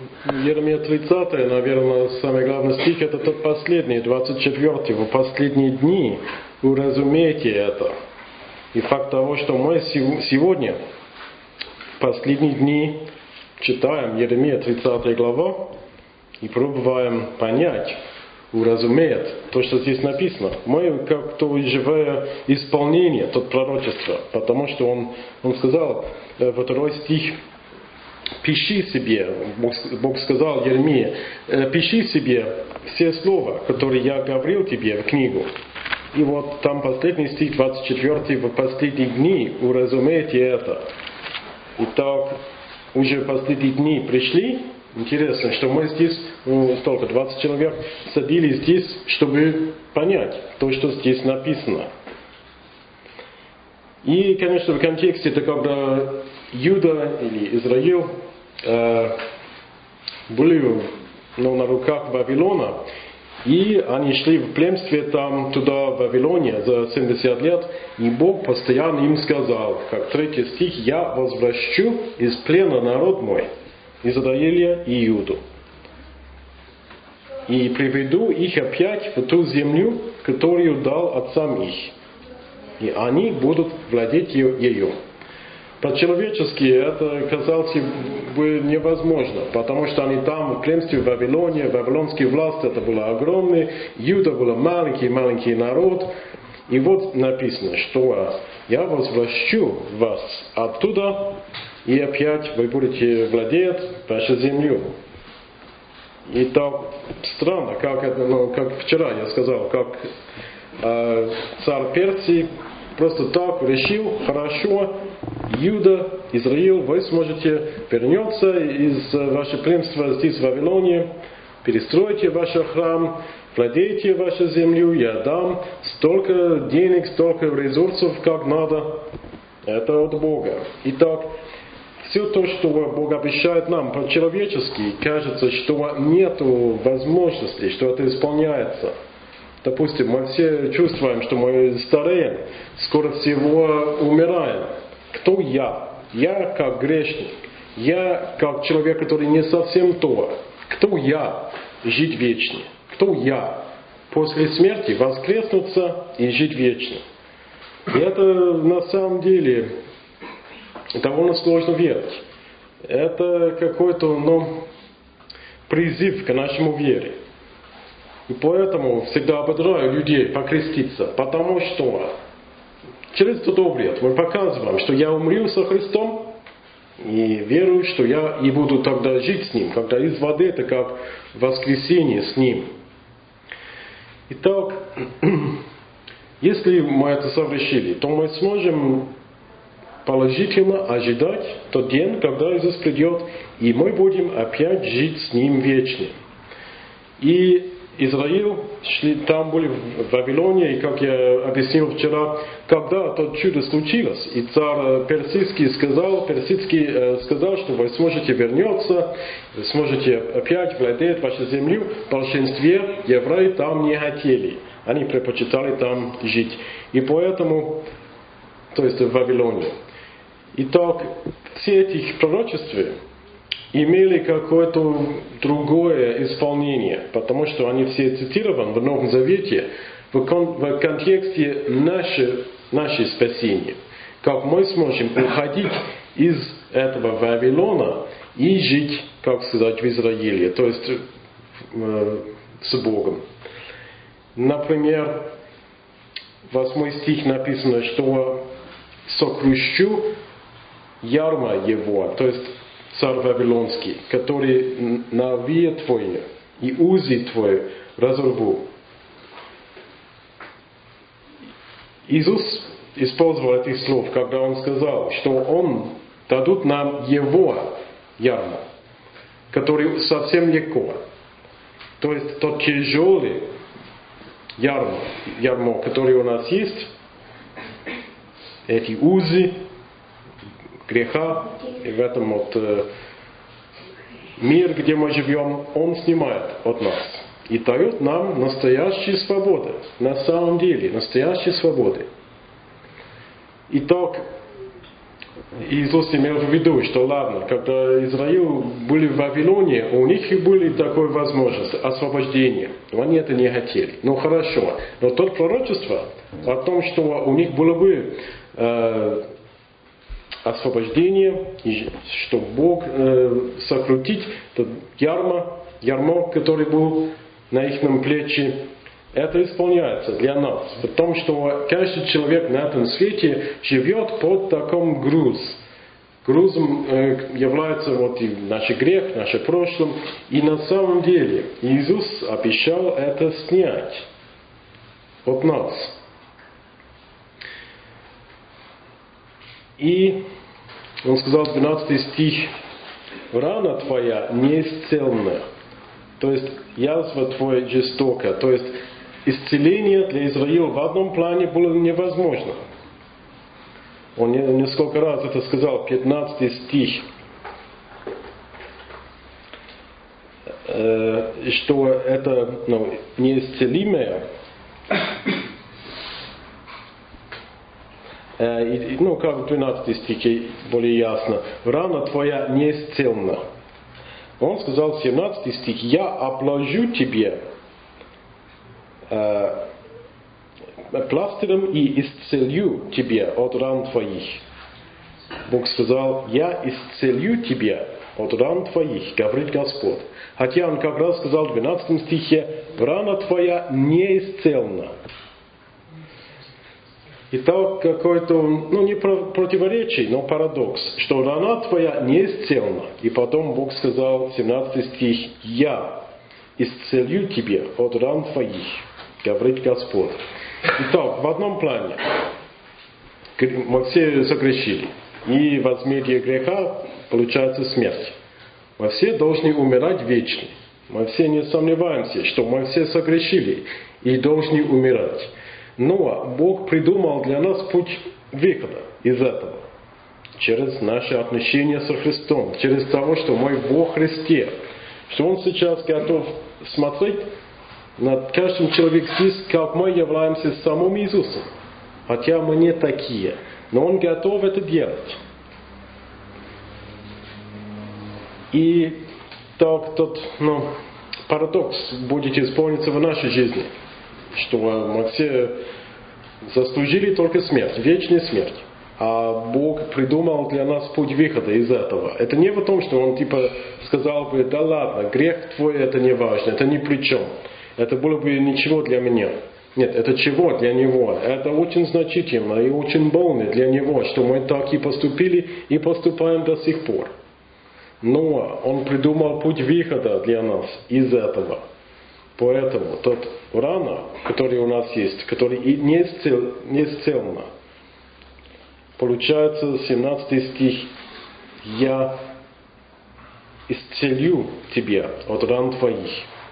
Еремия 30, наверное, самый главный стих, это тот последний, 24. В последние дни уразумейте это. И факт того, что мы сегодня, в последние дни, читаем Еремия 30 глава и пробуем понять, уразуметь то, что здесь написано. Мы как-то живое исполнение, тот пророчества, потому что он сказал, во второй стих, пиши себе, Бог сказал Еремии, пиши себе все слова, которые я говорил тебе в книгу. И вот там последний стих, 24, в последние дни уразумейте это. Итак, уже последние дни пришли. Интересно, что мы здесь, столько, 20 человек, садились здесь, чтобы понять то, что здесь написано. И, конечно, в контексте, это когда Иуда или Израиль были на руках Вавилона, и они шли в племстве там, туда, в Вавилоне, за 70 лет, и Бог постоянно им сказал, как 3 стих, «Я возвращу из плена народ мой, Израиля и Иуду, и приведу их опять в ту землю, которую дал отцам их, и они будут владеть ею». По-человечески это казалось бы невозможно, потому что они там в племстве в Вавилоне, вавилонская власть это была огромная, Иуда был маленький народ. И вот написано, что «Я возвращу вас оттуда, и опять вы будете владеть вашей землей». И так странно, как вчера я сказал, как царь Персии просто так решил, хорошо, Иуда, Израиль, вы сможете вернуться из вашего племства здесь в Вавилоне, перестройте ваш храм, владейте вашей землей, я дам столько денег, столько ресурсов, как надо. Это от Бога. Итак, все то, что Бог обещает нам по-человечески, кажется, что нет возможности, что это исполняется. Допустим, мы все чувствуем, что мы стареем, скоро всего умираем. Кто я? Я как грешник. Я как человек, который не совсем то. Кто я? Жить вечно. Кто я? После смерти воскреснуться и жить вечно. И это на самом деле довольно сложно верить. Это какой-то призыв к нашему вере. И поэтому всегда ободряю людей покреститься, потому что через этот обряд мы показываем, что я умру со Христом, и верую, что я и буду тогда жить с Ним, когда из воды это как воскресение с Ним. Итак, если мы это совершили, то мы сможем положительно ожидать тот день, когда Иисус придет, и мы будем опять жить с Ним вечно. И Израиль там были в Вавилоне, и как я объяснил вчера, когда то чудо случилось, и царь персидский сказал, что вы сможете вернуться, вы сможете опять владеть вашей землей, в большинстве евреи там не хотели, они предпочитали там жить. И поэтому, то есть в Вавилоне. Итак, все эти пророчества имели какое-то другое исполнение, потому что они все цитированы в Новом Завете в контексте нашей спасения. Как мы сможем уходить из этого Вавилона и жить, как сказать, в Израиле, то есть с Богом. Например, 8 стих написано, что «сокрущу ярма его», то есть царь Вавилонский, который навея твое и узи твое разорву. Иисус использовал этих слов, когда Он сказал, что Он дадут нам Его ярмо, который совсем легко. То есть тот тяжелый ярмо, который у нас есть, эти узы греха, и в этом мир, где мы живем, Он снимает от нас и дает нам настоящую свободу. На самом деле, настоящую свободу. Итак, Иисус имел в виду, что ладно, когда Израиль были в Вавилоне, у них и были такой возможность освобождения. Но они это не хотели. Ну хорошо. Но тот пророчество о том, что у них было бы освобождение, и что Бог сократит этот ярмо, который был на их плече, это исполняется для нас. Потому что каждый человек на этом свете живет под таким грузом. Грузом является вот и наш грех, наше прошлое. И на самом деле Иисус обещал это снять от нас. И он сказал, 12 стих, «Рана твоя неисцельна». То есть язва твоя жестока. То есть исцеление для Израиля в одном плане было невозможно. Он несколько раз это сказал, 15 стих, что это неисцелимое. Как в 12 стихе более ясно. Рана твоя неисцельна. Он сказал в 17 стих, «Я обложу тебе пластырем и исцелю тебя от ран твоих». Бог сказал, «Я исцелю тебя от ран твоих», говорит Господь. Хотя Он как раз сказал в 12 стихе, «Рана твоя неисцельна». Итак, какое-то, не противоречие, но парадокс, что рана твоя неисцельна. И потом Бог сказал, 17 стих, «Я исцелю тебя от ран твоих», говорит Господь. Итак, в одном плане мы все согрешили. И возмездие греха получается смерть. Мы все должны умирать вечно. Мы все не сомневаемся, что мы все согрешили и должны умирать. Но Бог придумал для нас путь выхода из этого. Через наши отношения со Христом. Через того, что мы во Христе. Что Он сейчас готов смотреть над каждым человеком здесь, как мы являемся самым Иисусом. Хотя мы не такие. Но Он готов это делать. И так тот парадокс будет исполниться в нашей жизни. Что мы все заслужили только смерть, вечную смерть. А Бог придумал для нас путь выхода из этого. Это не в том, что Он сказал бы, да ладно, грех твой это не важно, это ни при чем. Это было бы ничего для меня. Нет, это чего для Него? Это очень значительно и очень больно для Него, что мы так и поступили и поступаем до сих пор. Но Он придумал путь выхода для нас из этого. Поэтому тот рана, который у нас есть, который не исцелена, получается 17 стих, «Я исцелю тебя от ран твоих».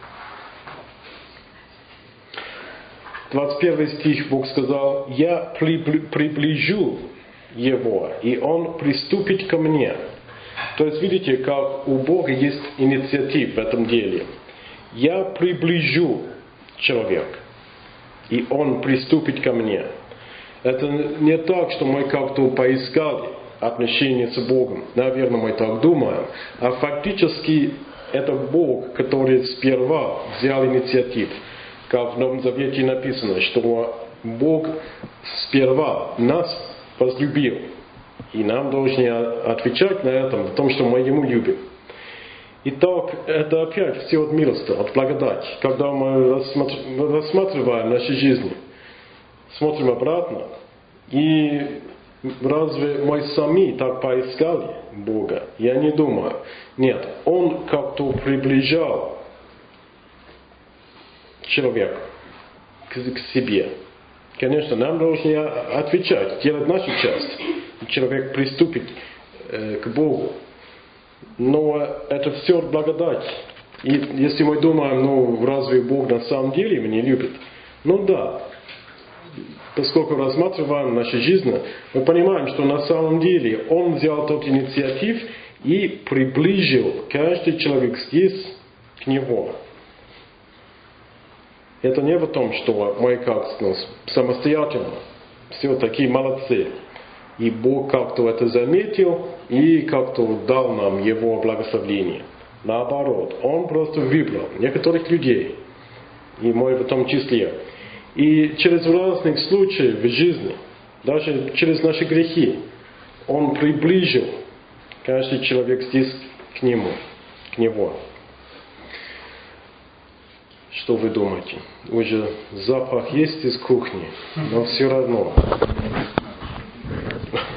21 стих Бог сказал, «Я приближу его, и он приступит ко мне». То есть видите, как у Бога есть инициатива в этом деле. «Я приближу человека, и он приступит ко мне». Это не так, что мы как-то поискали отношения с Богом. Наверное, мы так думаем. А фактически это Бог, который сперва взял инициативу. Как в Новом Завете написано, что Бог сперва нас возлюбил. И нам должны отвечать на этом, в том, что мы Ему любим. Итак, это опять все от милости, от благодати. Когда мы рассматриваем нашу жизнь, смотрим обратно, и разве мы сами так поискали Бога? Я не думаю. Нет, Он как-то приближал человека к себе. Конечно, нам должны отвечать, делать нашу часть. Человек приступит к Богу. Но это все благодать. И если мы думаем, разве Бог на самом деле меня любит? Да. Поскольку рассматриваем нашу жизнь, мы понимаем, что на самом деле Он взял тот инициатив и приближил каждый человек здесь к Нему. Это не в том, что мы как самостоятельно, все такие молодцы. И Бог как-то это заметил и как-то дал нам Его благословение. Наоборот, Он просто выбрал некоторых людей, и мой в том числе. И через разных случаев в жизни, даже через наши грехи, Он приближил каждый человек здесь к Нему, к Него. Что вы думаете? Уже запах есть из кухни, но все равно.